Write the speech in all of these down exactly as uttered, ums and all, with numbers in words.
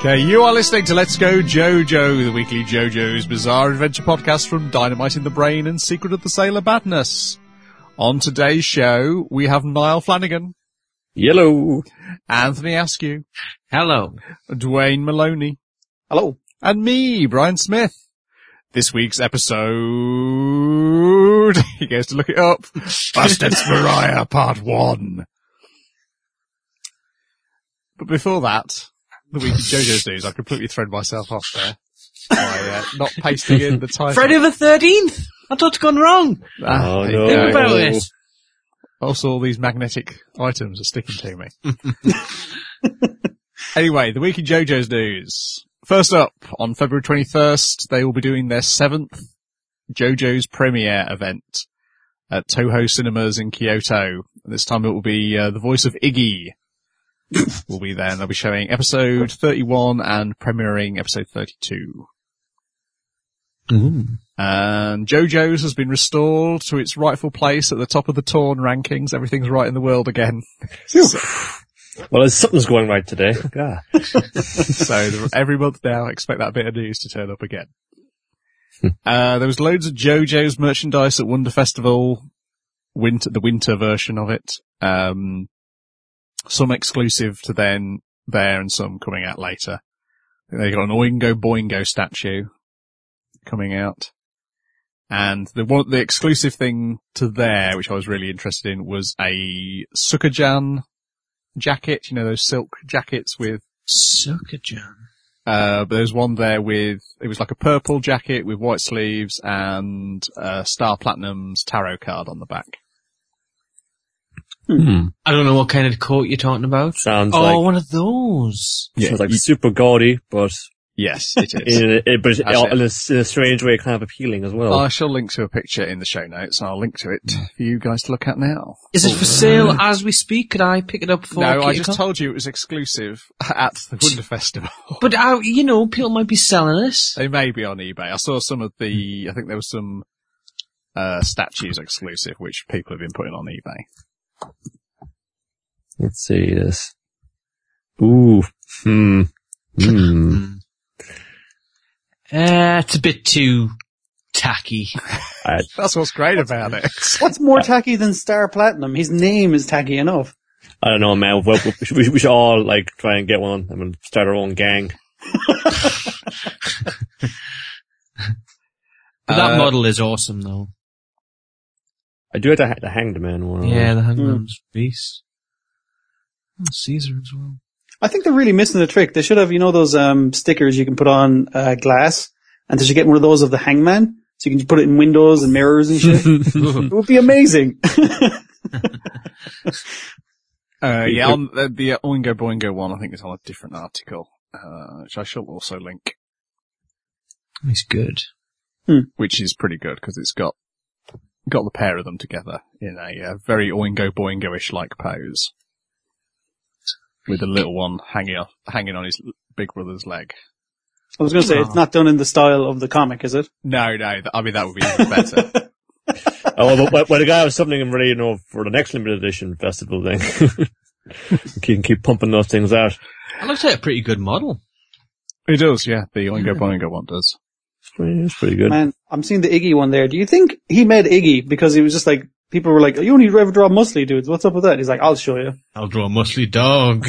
Okay, you are listening to Let's Go JoJo, the weekly JoJo's Bizarre Adventure podcast from Dynamite in the Brain and Secret of the Sailor Badness. On today's show, we have Niall Flanagan. Hello. Anthony Askew. Hello. Dwayne Maloney. Hello. And me, Brian Smith. This week's episode, he goes to look it up, Bastards Mariah Part one. But before that, the week of JoJo's news, I completely thrown myself off there by uh, not pasting in the title. Friday the thirteenth! I thought it's gone wrong. Ah, Oh, there no. you Think go. about it. Also, all these magnetic items are sticking to me. Anyway, the week in JoJo's news. First up, on February twenty-first, they will be doing their seventh JoJo's premiere event at Toho Cinemas in Kyoto. This time it will be uh, the voice of Iggy will be there, and they'll be showing episode thirty-one and premiering episode thirty-two. Mm. And JoJo's has been restored to its rightful place at the top of the Torn rankings. Everything's right in the world again. So, Well, something's going right today. God. so the, every month now, expect that bit of news to turn up again. uh, there was loads of JoJo's merchandise at Wonder Festival, winter, the winter version of it. Um, some exclusive to then there and some coming out later. They got an Oingo Boingo statue coming out. And the one, the exclusive thing to there, which I was really interested in, was a Sukajan jacket. You know, those silk jackets with, Sukajan. uh, but there's one there with, it was like a purple jacket with white sleeves and, uh, Star Platinum's tarot card on the back. Hmm. I don't know what kind of coat you're talking about. Sounds oh, like, one of those. Yeah, sounds like you- super gaudy, but Yes, it is. in a, but That's in a, in a strange way kind of appealing as well. I shall link to a picture in the show notes. I'll link to it for you guys to look at now. Is it for sale as we speak? Could I pick it up for No, I Kitty just Con? told you it was exclusive at the Wonder Festival. But, uh, you know, people might be selling this. They may be on eBay. I saw some of the, I think there was some, uh, statues exclusive, which people have been putting on eBay. Let's see this. Ooh. Hmm. Hmm. Uh, it's a bit too tacky. I, That's what's great about it. What's more tacky than Star Platinum? His name is tacky enough. I don't know, man. Well, we, should, we should all, like, try and get one. I mean, start our own gang. But that Uh, model is awesome, though. I do have the, the Hanged Man one. Yeah, the Hangman's Beast. Oh, Caesar as well. I think they're really missing the trick. They should have, you know, those um stickers you can put on uh, glass, and they should get one of those of the Hangman, so you can put it in windows and mirrors and shit. It would be amazing. Uh, yeah, on the, the Oingo Boingo one, I think is on a different article, uh, which I shall also link, He's good. which is pretty good because it's got, got the pair of them together in a uh, very Oingo Boingo-ish like pose. With the little one hanging off, hanging on his big brother's leg. I was going to say, it's not done in the style of the comic, is it? No, no, th- I mean, that would be even better. Oh, but, but, but the guy was something I'm ready, you know, for the next limited edition festival thing. You can keep pumping those things out. It looks like a pretty good model. It does, yeah, the Oingo Boingo one does. It's pretty good. Man, I'm seeing the Iggy one there. Do you think he made Iggy because he was just like, people were like, you only ever draw muscly dudes. What's up with that? He's like, I'll show you. I'll draw a muscly dog.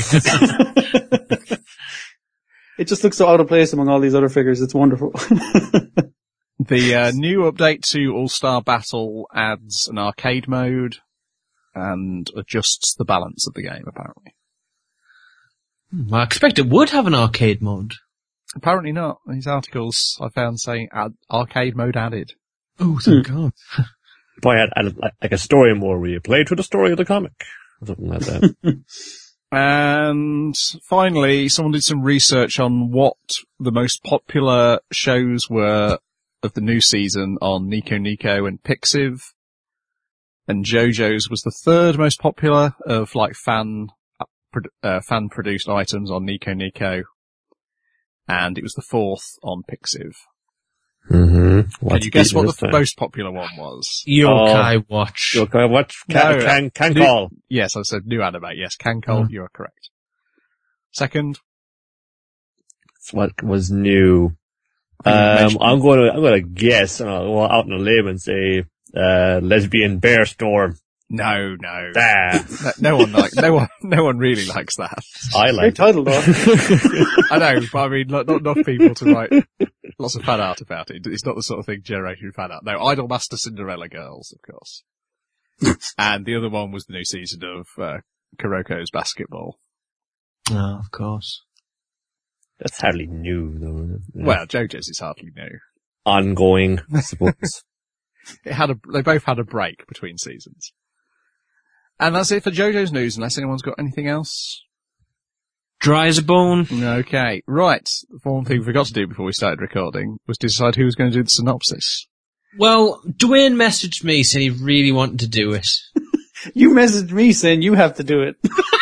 It just looks so out of place among all these other figures. It's wonderful. The uh, new update to All-Star Battle adds an arcade mode and adjusts the balance of the game, apparently. Hmm, I expect it would have an arcade mode. Apparently not. These articles I found saying add, arcade mode added. Oh, thank God. Probably had, had like, like a story more where you play through the story of the comic. Or something like that. And finally, someone did some research on what the most popular shows were of the new season on Nico Nico and Pixiv. And JoJo's was the third most popular of like fan, uh, fan produced items on Nico Nico. And it was the fourth on Pixiv. Mm-hmm. Can you guess what the most popular one was? Yokai Watch. Yokai Watch? Can, No, can, can new- call. Yes, I said new anime. Yes, Can Call, Oh. you are correct. Second, what was new? Um, I'm going to, I'm going to guess, and I'll go out on a limb and say, uh, lesbian bear storm. No, no. Ah. no. No one like, no one, no one really likes that. I Great like it. title, though. I know, but I mean, not, not enough people to write lots of fan art about it. It's not the sort of thing generating fan art. No, Idolmaster Cinderella Girls, of course. And the other one was the new season of, uh, Kuroko's Basketball. Oh, of course. That's hardly new, though. Yeah. Well, JoJo's is hardly new. Ongoing, I suppose. It had a, they both had a break between seasons. And that's it for JoJo's news, unless anyone's got anything else. Dry as a bone. Okay, right. The one thing we forgot to do before we started recording was decide who was going to do the synopsis. Well, Dwayne messaged me saying he really wanted to do it. You messaged me saying you have to do it.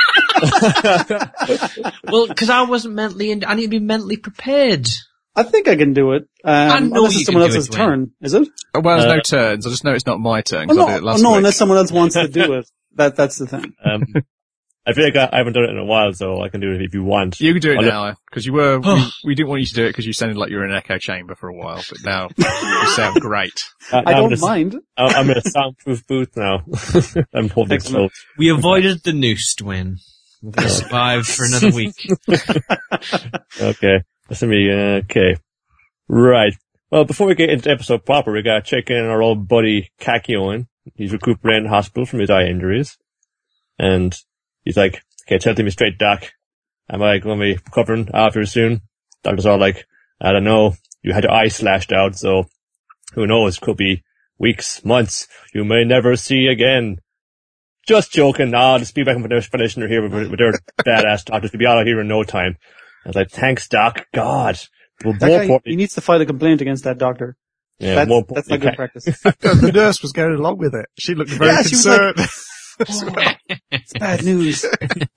Well, because I wasn't mentally, in, I need to be mentally prepared. I think I can do it. Um, I know unless you it's someone can do else's it, Dwayne. turn, is it? Oh, well, there's Uh, no turns. I just know it's not my turn, Oh, because no, I did it oh, last no week. unless someone else wants to do it. That That's the thing. Um, I feel like I, I haven't done it in a while, so I can do it if you want. You can do it I'll now, because you were, we, we didn't want you to do it because you sounded like you were in an echo chamber for a while, but now you sound great. Uh, I now I'm don't in a- mind. I'm I'm in a soundproof booth now. I'm holding Excellent. close. We avoided the noose, Dwayne. We're going to survive for another week. Okay. Listen to me. uh, Okay. Right. Well, before we get into the episode proper, we gotta check in on our old buddy Kakyoin. He's recuperating in hospital from his eye injuries. And he's like, okay, tell it to me straight, Doc. Am I going to be recovering after soon? Doctor's all like, I don't know. You had your eye slashed out, so who knows? Could be weeks, months. You may never see again. Just joking. Nah, just be back with their explanation here with, with their badass doctors to be out of here in no time. I was like, thanks, Doc. God. Well, That more guy, importantly, he needs to file a complaint against that doctor. yeah, That's, more that's not importantly, good practice. The nurse was going along with it. She looked very Yeah, she was like- concerned. It's bad news.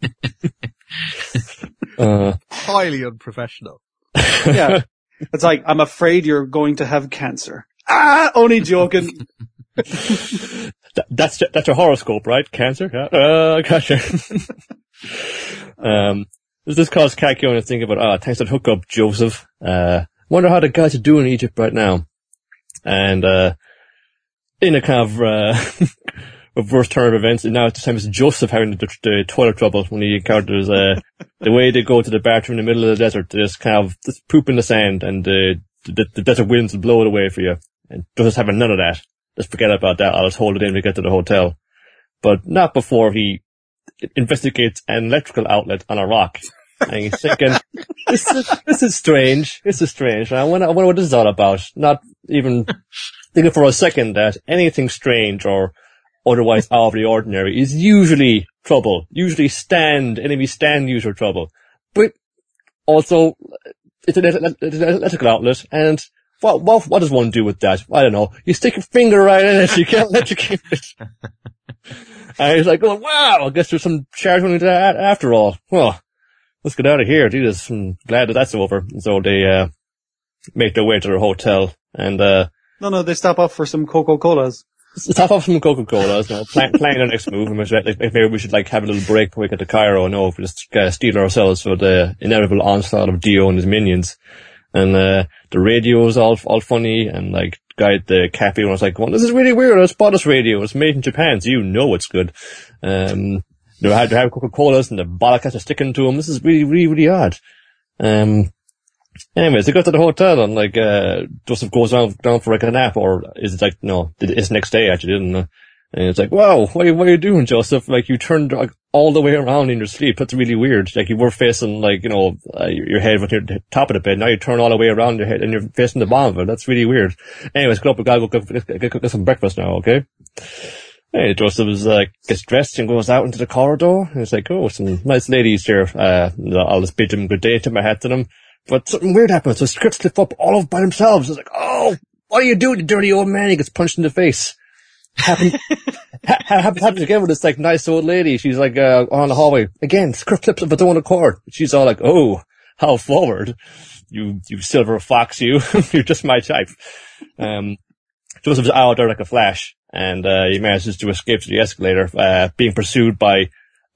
uh, Highly unprofessional. Yeah. It's like, I'm afraid you're going to have cancer. Ah, only joking. that, that's that's your horoscope, right? Cancer? Yeah. Uh, gotcha. um, does this cause Kakyoin to think about, ah, thanks for the hookup, Joseph. Uh, wonder how the guys are doing in Egypt right now. And, uh, in a kind of, uh, reverse turn of events, and now at the time it's Joseph having the, the toilet trouble when he encounters, uh, the way they go to the bathroom in the middle of the desert, they just kind of just poop in the sand, and, uh, the, the desert winds will blow it away for you. And Joseph's having none of that. Just forget about that. I'll just hold it in when we get to the hotel. But not before he investigates an electrical outlet on a rock. And he's thinking, this is, this is strange. This is strange. I wonder, I wonder what this is all about. Not even thinking for a second that anything strange or otherwise out of the ordinary is usually trouble. Usually stand, enemy stand user trouble. But also, it's an, it's an electrical outlet, and what, what, what does one do with that? I don't know. You stick your finger right in it, you can't electrocute it. And he's like, oh, wow, I guess there's some charge running to that after all. Well, let's get out of here. Jesus, I'm glad that that's over. And so they, uh, make their way to their hotel, and, uh, No, no, they stop off for some Coca-Colas. top off some Coca-Colas, now, plan, planning our next move, and like, like, maybe we should like have a little break before we get to Cairo. No, if we just uh, steel ourselves for the inevitable onslaught of Dio and his minions. And, uh, the radio's all, all funny, and like, guy at the cafe was like, well, this is really weird, I spot this radio, it's made in Japan, so you know it's good. Um, they have, they have Coca-Colas, and the bottle caps are sticking to them, this is really, really, really odd. Um, anyways, they go to the hotel, and like, uh, Joseph goes down, down for like a nap, or is it like, no, it's next day actually, didn't it? And it's like, wow, what are, you, what are you doing, Joseph? Like, you turned like, all the way around in your sleep. That's really weird. Like, you were facing, like, you know, uh, your head with your top of the bed. Now you turn all the way around your head and you're facing the bottom of it. That's really weird. Anyways, get up, we gotta go get, get, get, get some breakfast now, okay? Hey, Joseph is, like, gets dressed and goes out into the corridor. And it's like, oh, some nice ladies here. Uh, I'll just bid them good day, tip my hat to them. But something weird happens. The scripts slip up all up by themselves. It's like, oh, what are you doing, you dirty old man? He gets punched in the face. Happens, ha- happens, happens again with this, like, nice old lady. She's, like, uh, on the hallway. Again, script flips of its own accord. She's all like, oh, how forward. You, you silver fox, you. You're just my type. Um, Joseph's out there like a flash, and, uh, he manages to escape to the escalator, uh, being pursued by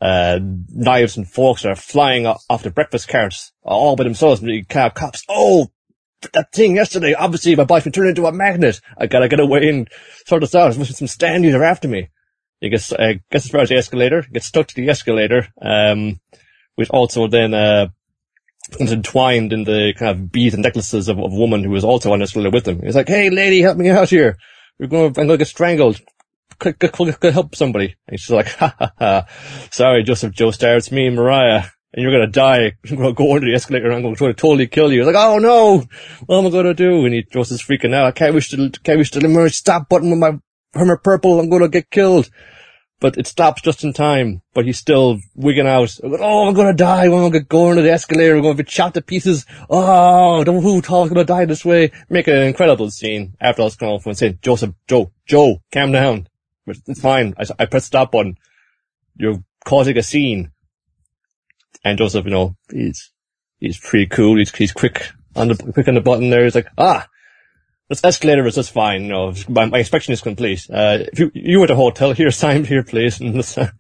uh, knives and forks are flying off, off the breakfast carts all by themselves. And the car cops, oh, that thing yesterday, obviously my boyfriend turned into a magnet. I gotta get away and sort this out. There's some stand user after me. He gets, uh, gets as far as the escalator, gets stuck to the escalator, um, which also then, uh, intertwined in the kind of beads and necklaces of, of a woman who was also on the escalator with him. He's like, hey lady, help me out here. We're going, I'm going to get strangled. Could, could, could, could help somebody. And she's like, ha ha ha. Sorry, Joseph Joestar, it's me and Mariah. And you're going to die. I'm going to go under the escalator and I'm going to try to totally kill you. He's like, oh no, what am I going to do? And he, Joseph's freaking out. I can't wish to, can't wish to the stop button with my Hermit Purple. I'm going to get killed. But it stops just in time. But he's still wigging out. Oh, I'm going to die. I'm going to go into the escalator. I'm going to be chopped to pieces. Oh, don't who thought I was going to die this way. Make an incredible scene. After I was coming off and saying, Joseph, Joe, Joe, calm down. It's fine. I, I pressed the stop button. You're causing a scene. And Joseph, you know, he's, he's pretty cool. He's, he's quick on the, quick on the button there. He's like, ah, this escalator is just fine. You know, my, my inspection is complete. Uh, if you, you were at a hotel, here, sign here, please. And this, uh,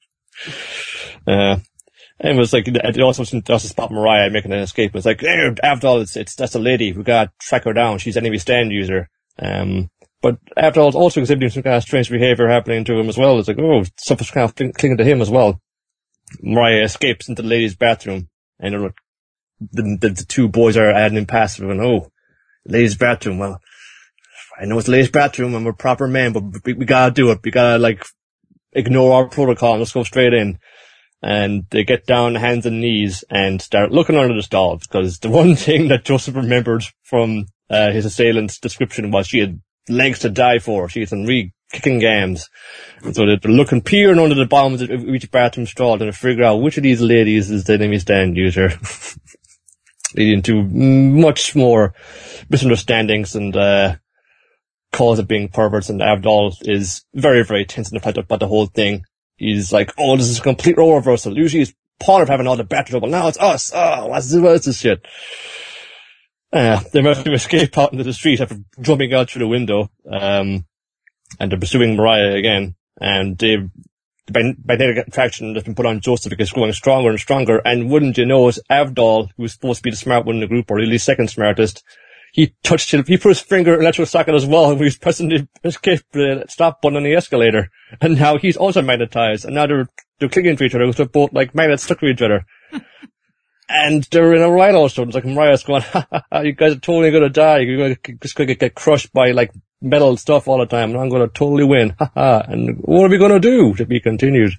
and it was like, it also, also spot Mariah making an escape. It was like, hey, after all, it's, it's, that's a lady. We gotta track her down. She's an enemy stand user. Um, but after all, it's also exhibiting some kind of strange behavior happening to him as well. It's like, oh, something's kind of clinging to him as well. Mariah escapes into the ladies' bathroom, and the, the, the two boys are adding in passive, and oh, ladies' bathroom, well, I know it's the ladies' bathroom, and we're proper men, but we, we gotta do it. We gotta, like, ignore our protocol and let's go straight in. And they get down hands and knees and start looking under the stall, because the one thing that Joseph remembered from uh, his assailant's description was she had legs to die for. She had some really kicking gams. And so they're looking, peering under the bottom of each bathroom stall to figure out which of these ladies is the enemy stand user. Leading to much more misunderstandings and uh cause of being perverts. And Avdol is very, very tense and upset about the whole thing. He's like, oh, this is a complete role reversal. Usually it's part of having all the battle trouble. Now it's us. Oh, what's this, what's this shit? Uh, they managed to escape out into the street after jumping out through the window. Um, and they're pursuing Mariah again. And they, the magnetic attraction that's been put on Joseph is growing stronger and stronger. And wouldn't you know it, Avdol, who was supposed to be the smart one in the group, or really second smartest, he touched him, he put his finger in the electrical socket as well, and he was pressing the escape, the stop button on the escalator. And now he's also magnetized, and now they're, they're clinging to each other, because they're both like magnets stuck to each other. And they're in a riot also. It's like Mariah's going, ha ha ha, you guys are totally gonna die. You're gonna just gonna get crushed by like metal stuff all the time, and I'm gonna totally win. Ha ha. And what are we gonna do? To be continued.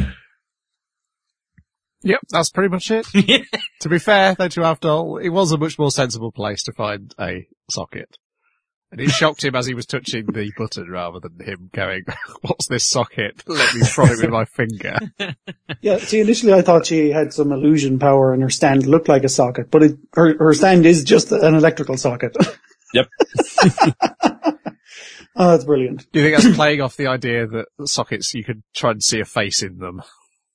Yep, that's pretty much it. To be fair, though, to Avdol, it was a much more sensible place to find a socket. And it shocked him as he was touching the button rather than him going, what's this socket? Let me prod it with my finger. Yeah, see, initially I thought she had some illusion power and her stand looked like a socket, but it, her, her stand is just an electrical socket. Yep. Oh, that's brilliant. Do you think that's playing off the idea that sockets, you could try and see a face in them?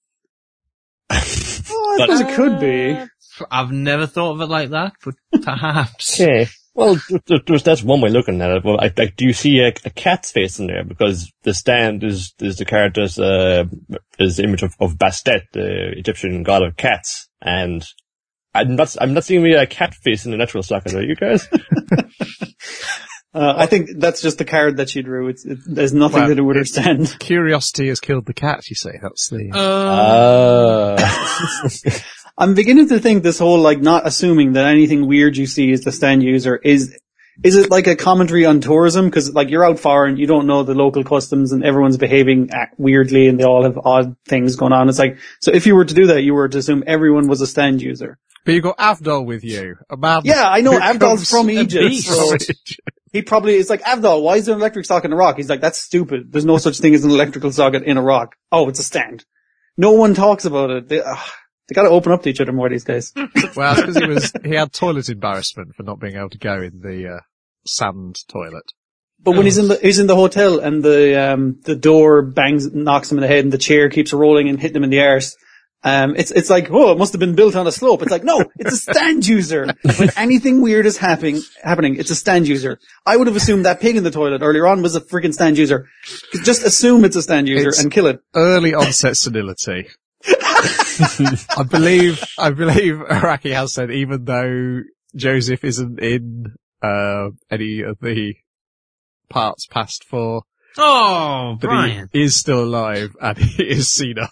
Oh, I suppose it could be. I've never thought of it like that, but perhaps. Okay. Well, there's, that's one way of looking at it. Well, I, I, do you see a, a cat's face in there? Because the stand is, is the character's, uh, is the image of, of Bastet, the Egyptian god of cats. And I'm not, I'm not seeing really a cat face in the natural socket, are you guys? Uh, I think that's just the card that she drew. It's, it, there's nothing well, to do with her stand. Curiosity has killed the cat, you say. That's the... Uh, Uh. I'm beginning to think this whole, like, not assuming that anything weird you see is the stand user is, is it like a commentary on tourism? Cause, like, you're out far and you don't know the local customs and everyone's behaving weirdly and they all have odd things going on. It's like, so if you were to do that, you were to assume everyone was a stand user. But you've got Avdol with you. A man yeah, I know. Avdol's from a Egypt. So he probably is like, Avdol, why is there an electric socket in a rock? He's like, that's stupid. There's no such thing as an electrical socket in a rock. Oh, it's a stand. No one talks about it. They, uh, they gotta open up to each other more these days. Well, it's because he was, he had toilet embarrassment for not being able to go in the, uh, sand toilet. But when he's in the, he's in the hotel and the, um, the door bangs, knocks him in the head and the chair keeps rolling and hitting him in the arse. Um, it's, it's like, oh, it must have been built on a slope. It's like, no, it's a stand user. When anything weird is happening, happening, it's a stand user. I would have assumed that pig in the toilet earlier on was a freaking stand user. Just assume it's a stand user It's and kill it. Early onset senility. I believe, I believe Araki has said even though Joseph isn't in, uh, any of the parts past four, Oh, but Brian. he is still alive and he is senile.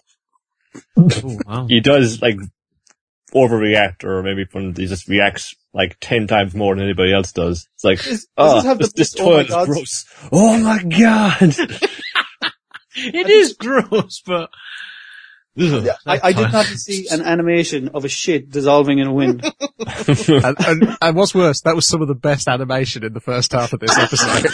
Oh, wow. He does, like, overreact, or maybe when he just reacts, like, ten times more than anybody else does. It's like, Does- does oh, it have this, the- this oh my toilet is God. gross. Oh my god! It is gross, but... Ugh, I, I did not see an animation of a shit dissolving in wind. and, and, and what's worse, that was some of the best animation in the first half of this episode.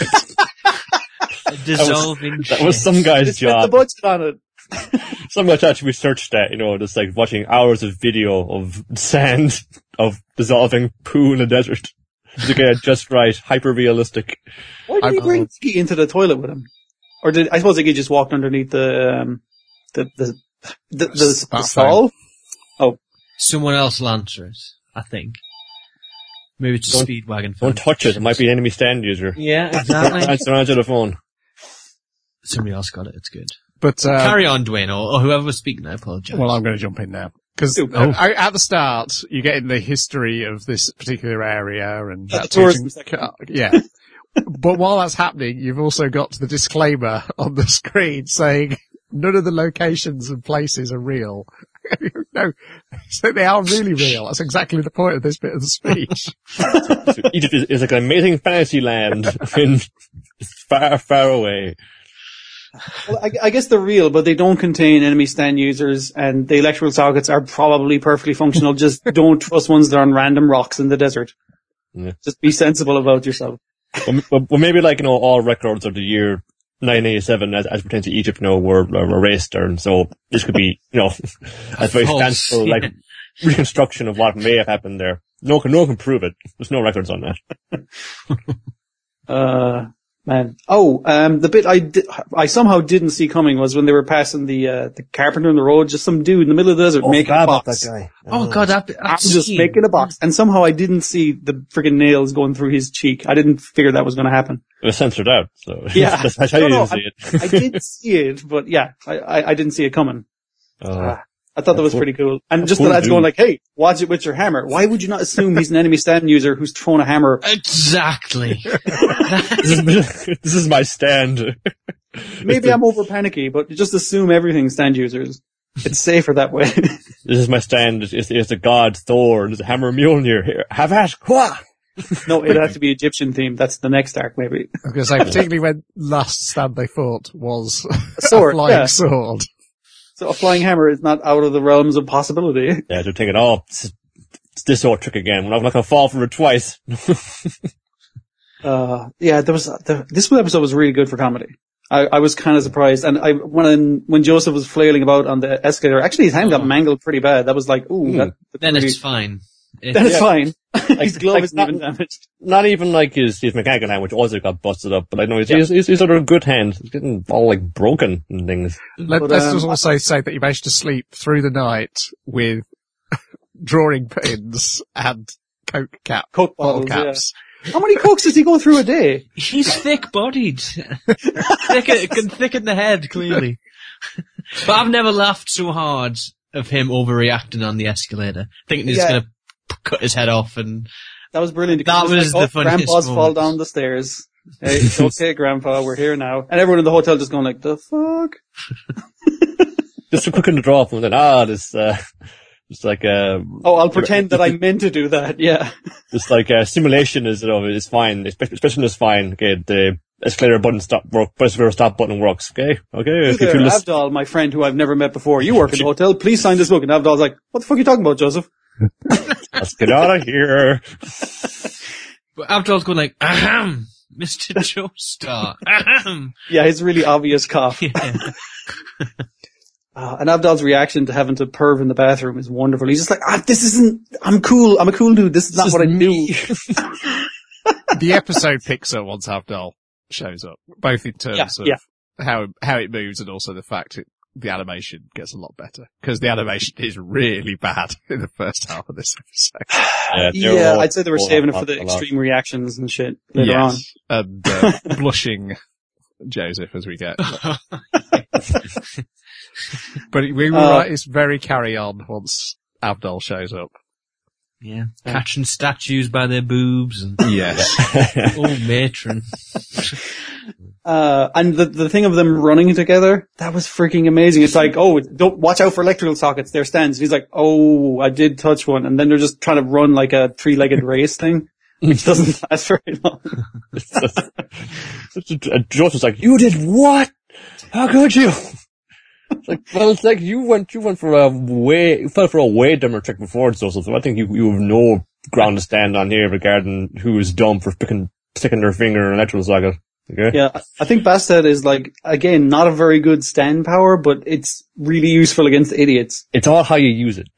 dissolving That was some guy's They spent the job. budget on it. Some guy actually researched that, you know, just like watching hours of video of sand, of dissolving poo in the desert. To get it just right, hyper-realistic. Why did he I- bring Iggy into the toilet with him? Or did, I suppose Iggy just walked underneath the, um, the, the, the, the, the That stall? Someone else will answer it, I think. Maybe it's a Don't- Speedwagon Don't fan. touch it, it might be an enemy stand user. Yeah, exactly. Answer answer the phone. Somebody else got it, it's good. But, uh, Carry on, Dwayne, or, or whoever was speaking, I apologize. well, I'm going to jump in now. Because Oh. at the start, you get in the history of this particular area and Yeah, that the tourism tourism- section. yeah. But while that's happening, you've also got the disclaimer on the screen saying none of the locations and places are real. No, so they are really real. That's exactly the point of this bit of the speech. So Egypt is, is like an amazing fantasy land in far, far away. Well, I, I guess they're real, but they don't contain enemy stand users, and the electrical sockets are probably perfectly functional. Just don't trust ones that are on random rocks in the desert. Yeah. Just be sensible about yourself. Well, well, well, maybe like, you know, all records of the year nine eighty-seven as, as pertains to Egypt, you know, were, were erased, and so this could be, you know, a very False, fanciful, yeah. like, reconstruction of what may have happened there. No one, no one can prove it. There's no records on that. Uh, man. Oh, um, the bit I di- I somehow didn't see coming was when they were passing the, uh, the carpenter on the road, just some dude in the middle of the desert making a box. guy. Oh god, that, that I'm just scene. making a box. And somehow I didn't see the friggin' nails going through his cheek. I didn't figure that was going to happen. It was censored out, so. Yeah. that's, that's how No, you no, didn't see it. I did see it, but yeah, I, I, I didn't see it coming. Uh, I thought that was Cool. pretty cool. And just Cool the lads dude. going like, hey, watch it with your hammer. Why would you not assume he's an enemy stand user who's throwing a hammer? Exactly. this, is, this is my stand. Maybe I'm over panicky, but you just assume everything's stand users. It's safer that way. This is my stand. It's, it's, it's the god Thor. There's a hammer Mjolnir here. Have at. Wah! No, it'd have to be Egyptian themed. That's the next arc, maybe. I was going to say, particularly when last stand they fought was A sword, a flying yeah. sword. So a flying hammer is not out of the realms of possibility. Yeah, they're thinking, oh, it's, it's this old trick again. We're not going to fall for it twice. Uh, yeah, there was, the, this episode was really good for comedy. I, I was kind of surprised. And I, when, when Joseph was flailing about on the escalator, actually his hand got Oh. mangled pretty bad. That was like, ooh, Hmm. that, that's Then really- it's fine. It- then it's Yeah. fine. his glove like isn't not- even damaged. Not even like his, his mechanical hand, which also got busted up, but I know his, Yeah. his, his, his other good hand is getting all like broken and things. Let, But, let's um, just also say that you managed to sleep through the night with drawing pins and Coke cap, Coke bottle bottles, yeah. caps. How many cokes does he go through a day? He's thick-bodied. thick, it can thicken the head, clearly. But I've never laughed so hard of him overreacting on the escalator, thinking he's Yeah. gonna p- cut his head off, and That was brilliant. That It was like, the oh, funniest Grandpa's fall moment. down the stairs. Hey, it's okay, Grandpa, we're here now. And everyone in the hotel just going like, the fuck? Just to quick in the draw and then, ah, this, uh, just like, uh, Oh, I'll pretend that I meant to do that, yeah. just like, uh, simulation is, you know, is fine. Especially is fine. Okay, the escalator button stop work, escalator stop button works. Okay, okay. You If there, you listen- Avdol, my friend who I've never met before, you work in the hotel, please sign this book. And Avdol's like, what the fuck are you talking about, Joseph? let's get out of here. but Abdul's going like, ahem, Mister Joestar, ahem. Yeah, his really obvious cough. Yeah. Uh, and Avdol's reaction to having to perv in the bathroom is wonderful. He's just like, ah, this isn't, I'm cool, I'm a cool dude, this is not This what I is do. The episode picks up once Abdul shows up, both in terms Yeah, of yeah. how how it moves and also the fact it, the animation gets a lot better because the animation is really bad in the first half of this episode. Yeah, they were Yeah, all- I'd say they were all saving it up for the a lot. extreme reactions and shit later on. Yes, and uh, blushing Joseph as we get. But we were Uh, right, it's very carry on once Abdul shows up. Yeah. Catching statues by their boobs and, Yes. oh, matron. Uh, and the, the thing of them running together, that was freaking amazing. It's like, oh, don't watch out for electrical sockets. They're stands. He's like, oh, I did touch one. And then they're just trying to run like a three-legged race thing, which doesn't last very long. Joseph was like, you did what? How could you? It's like, well, it's like you went, you went for a way, you fell for a way dumber trick before, Joseph. So I think you, you have no ground to stand on here regarding who is dumb for picking, sticking their finger in an electrical socket. Okay? Yeah, I think Bastet is like, again, not a very good stand power, but it's really useful against idiots. It's all how you use it.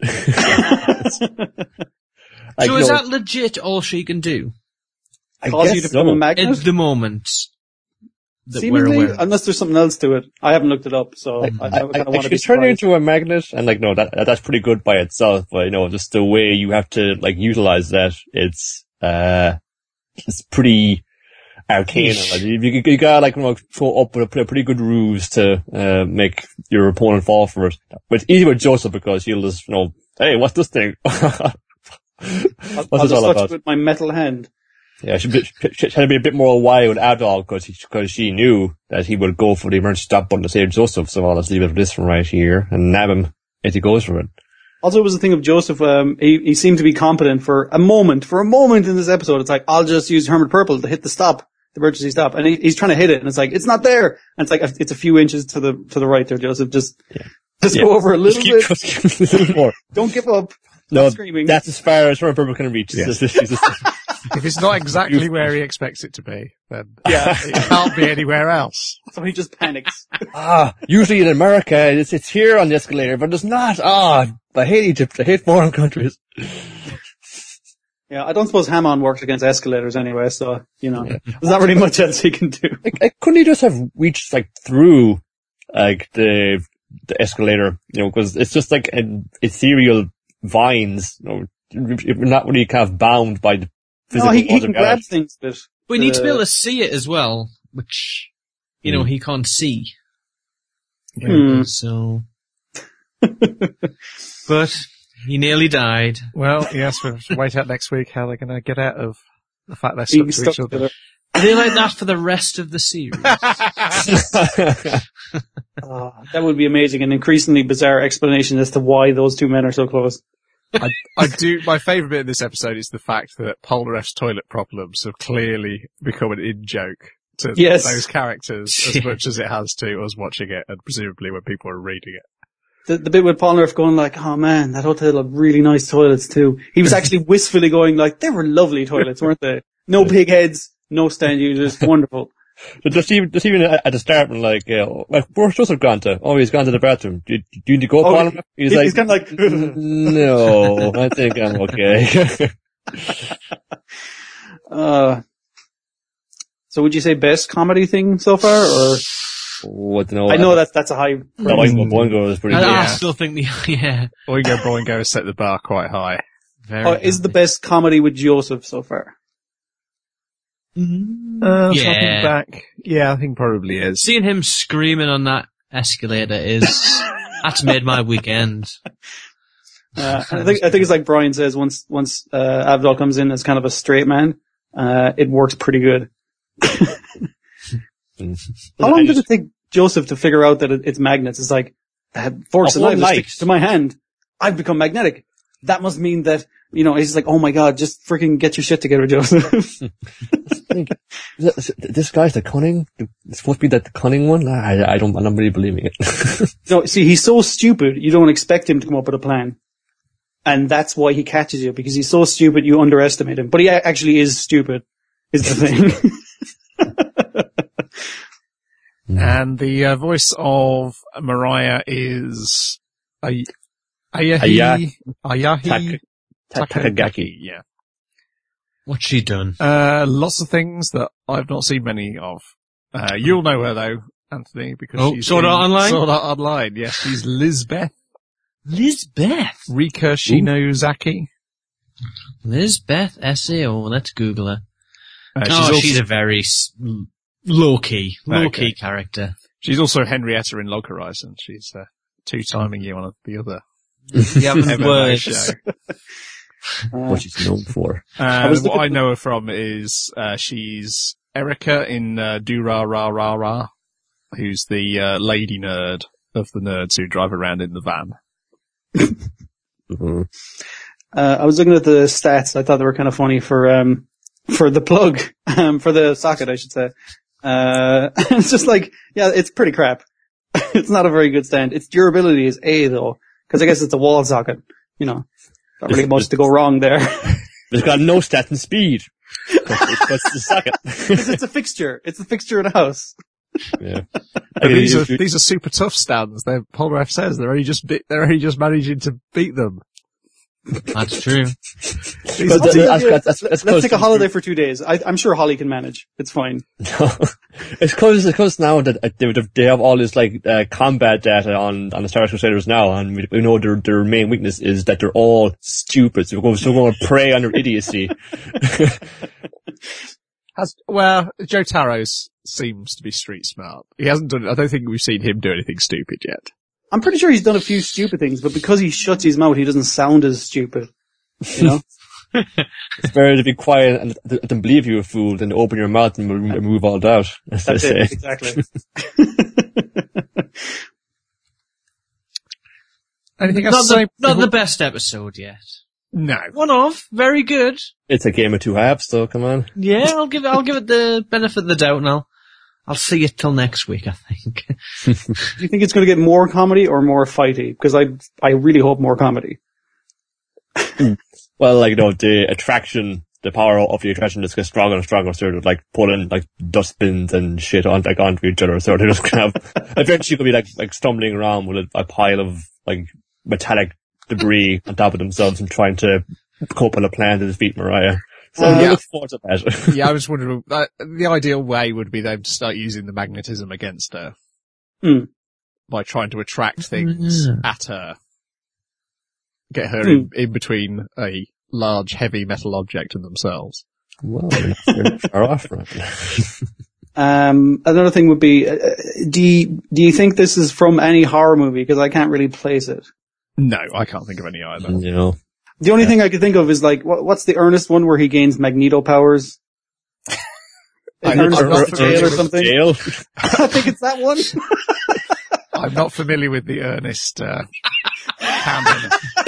Like, So is no, that legit all she can do? I Cause guess you to so. become a magnet? At the moment that Seemingly, we're aware of. unless there's something else to it. I haven't looked it up, so I, I, I, kind I, of I want to be should turn it surprised. into a magnet, and like, no, that that's pretty good by itself. But you know, just the way you have to like utilize that, it's uh, it's pretty arcane. Like, you, you, you gotta like you know, throw up with a, a pretty good ruse to uh make your opponent fall for it. But it's easy with Joseph because he'll just you know, hey, what's this thing? what's I'll, this I'll just all touch about? it with my metal hand. Yeah, she, she, she had to be a bit more wide with Abdul because because she knew that he would go for the emergency stop button to save Joseph. So I'll just leave it for this one right here and nab him as he goes for it. Also, it was the thing of Joseph, um, he, he seemed to be competent for a moment. For a moment in this episode, it's like, I'll just use Hermit Purple to hit the stop, the emergency stop. And he, he's trying to hit it, and it's like, it's not there. And it's like, it's a few inches to the, to the right there, Joseph. Just, Yeah. just Yeah. go over a little Just keep, bit. just keep a little more. Don't give up. No, Stop screaming. that's as far as Hermit Purple can reach. Yeah. It's just- it's just- If it's not exactly where he expects it to be, then Yeah. it can't be anywhere else. So he just panics. ah, usually in America, it's, it's here on the escalator, but it's not. Ah, I hate Egypt. I hate foreign countries. Yeah, I don't suppose Hammond works against escalators anyway, so, you know, there's not really much else he can do. Like, like, couldn't he just have reached like through like the the escalator? You know, because it's just like an ethereal vines. You know, you're not really kind of bound by the physical. No, he, he laws of can gravity. grab things that... We need to be uh, able to see it as well, which, you know, Mm. he can't see. Hmm. So, but he nearly died. Well, yes, we'll have to wait out next week how they're going to get out of the fact they're being stuck to stuck each other. together. Are they like that for the rest of the series? Oh, that would be amazing. An increasingly bizarre explanation as to why those two men are so close. I, I do, my favourite bit of this episode is the fact that Polnareff's toilet problems have clearly become an in-joke to Yes. those characters as Yeah. much as it has to us watching it and presumably when people are reading it. The, the bit with Polnareff going like, oh man, that hotel had really nice toilets too. He was actually wistfully going like, they were lovely toilets, weren't they? No big heads, no stand users, wonderful. So just even, just even at at the start, when like, uh, like, where's Joseph gone to? Oh, he's gone to the bathroom. Do, do you need to go, Oh, Paul? he- He's he's like, kind of like, no, I think I'm okay. uh, so would you say best comedy thing so far, or? What to know? I know that's, that's a high, That Oingo Boingo is pretty I, good. I Yeah. still think the, yeah. Oingo Boingo has set the bar quite high. Very oh, is the happy. best comedy with Joseph so far? Uh, Yeah. looking back, yeah, I think probably is. Seeing him screaming on that escalator is, that's made my weekend. Uh, I think, I think it's like Brian says, once, once, uh, Abdul comes in as kind of a straight man, uh, it works pretty good. How long did it take Joseph to figure out that it, it's magnets? It's like, uh, force A and whole knife night. stick to my hand. I've become magnetic. That must mean that, you know, he's like, oh my god, just freaking get your shit together, Joseph. This guy's the cunning. It's supposed to be that the cunning one. I, I don't. I'm not really believing it. No, see, he's so stupid, you don't expect him to come up with a plan. And that's why he catches you, because he's so stupid, you underestimate him. But he a- actually is stupid, is the thing. And the uh, voice of Mariah is Ay- Aya- Ayahi Ayahi Tak- Ta- Takagaki. Yeah. What's she done? Uh, lots of things that I've not seen many of. Uh, you'll know her though, Anthony, because Oh, she's Sword in Art Online? Sword Art Online, yes. She's Lizbeth Lizbeth. Rika Shinozaki. Lizbeth S A O. Let's Google her. Uh, oh, also- she's a very s- Low key, low Okay. key character. She's also Henrietta in Log Horizon. She's uh, two-timing you on the other You haven't M M A words. show. What she's known for. Uh, was what looking I for- know her from is uh, she's Erica in uh, Do Ra Ra Ra Ra, who's the uh, lady nerd of the nerds who drive around in the van. Mhm. Uh, I was looking at the stats. I thought they were kind of funny for um for the plug, um for the socket, I should say. Uh, it's just like, yeah, it's pretty crap. It's not a very good stand. Its durability is A though, because I guess it's a wall socket. You know, not really much to go wrong there. It's got no stats and speed. It's just the socket. Because it's a fixture. It's a fixture in a house. Yeah. But these are these are super tough stands. They're, Polnareff says they're only just be- they're only just managing to beat them. That's true. These But are the- deep- that's- that's- that's Let's close take a to- holiday for two days. I, I'm sure Holly can manage. It's fine. No. It's cause, it's cause now that uh, they, they have all this like, uh, combat data on, on the Star Wars Crusaders now, and we, we know their, their main weakness is that they're all stupid, so we're going, so we're going to prey on their idiocy. Has, well, Joe Taros seems to be street smart. He hasn't done. I don't think we've seen him do anything stupid yet. I'm pretty sure he's done a few stupid things, but because he shuts his mouth, he doesn't sound as stupid. You know? It's better to be quiet and th- than believe you're a fool than to open your mouth and rem- remove all doubt, as they That's say. it, exactly. Anything else Not to say? the, not the best episode yet. No. One of, very good. It's a game of two halves, though, come on. Yeah, I'll give it, I'll give it the benefit of the doubt and I'll, I'll see it till next week, I think. Do you think it's going to get more comedy or more fighty? Because I, I really hope more comedy. Well, like, you know, the attraction, the power of the attraction just gets stronger and stronger, so they're like pulling like dustbins and shit on, like onto each other, so they're just gonna have, eventually could be like, like stumbling around with a, a pile of like metallic debris on top of themselves and trying to cope with a plan to defeat Mariah. So Uh, I yeah. look forward to that. Yeah, I was wondering. Uh, the ideal way would be them to start using the magnetism against her Hmm. by trying to attract things Yeah. at her, get her Hmm. in, in between a large, heavy metal object and themselves. Well, you're not far off from it. Um, another thing would be, uh, do you, do you think this is from any horror movie? Because I can't really place it. No, I can't think of any either. You know. The only thing I could think of is like, what, what's the Ernest one where he gains magneto powers? Is I'm Ernest not goes to familiar jail or with something? Jail. I think it's that one. I'm not familiar with the Ernest uh, canon.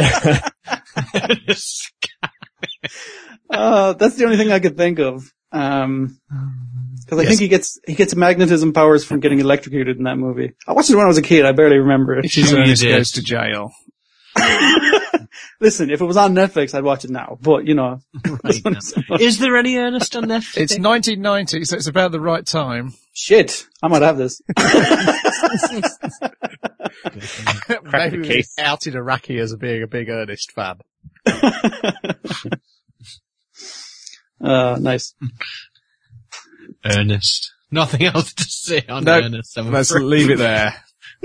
Uh, that's the only thing I could think of. Um, cause I Yes. think he gets, he gets magnetism powers from getting electrocuted in that movie. I watched it when I was a kid. I barely remember it. It is Sure you Ernest did. goes to jail. Listen, if it was on Netflix, I'd watch it now. But, you know. Right now. Is there any Ernest on Netflix? It's nineteen ninety, so it's about the right time. Shit. I might have this. Maybe the we case. outed Iraqi as being a big Ernest fan. Uh, nice. Ernest. Nothing else to say on No, Ernest. I'm Let's afraid. leave it there.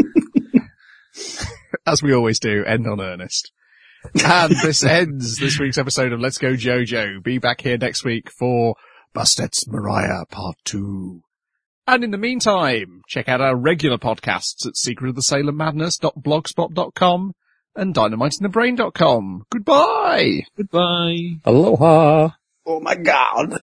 As we always do, end on Ernest. And this ends this week's episode of Let's Go JoJo. Be back here next week for Bastet's Mariah Part two. And in the meantime, check out our regular podcasts at secret of the salem madness dot blogspot dot com and dynamite in the brain dot com. Goodbye! Goodbye. Aloha. Oh my god.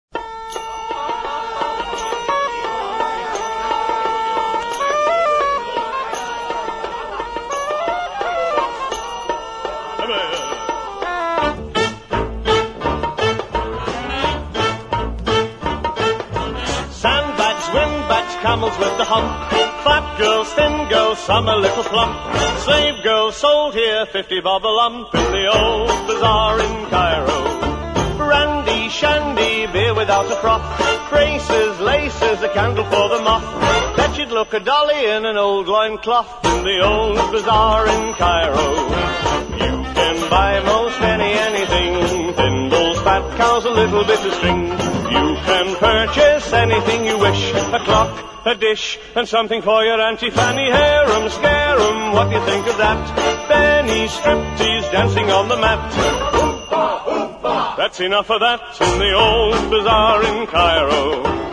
Sandbags, windbags, camels with the hump. Fat girls, thin girls, some a little plump. Slave girls sold here, fifty bob a lump in the old bazaar in Cairo. Brandy, shandy, beer without a froth. Braces, laces, a candle for the moth. Bet you'd look a dolly in an old loincloth in the old bazaar in Cairo. You can buy most any anything. Thimbles, fat cows, a little bit of string. You can purchase anything you wish. A clock, a dish, and something for your Auntie Fanny. Harum, scarum, what do you think of that? Benny, striptease, dancing on the mat. That's enough of that in the old bazaar in Cairo.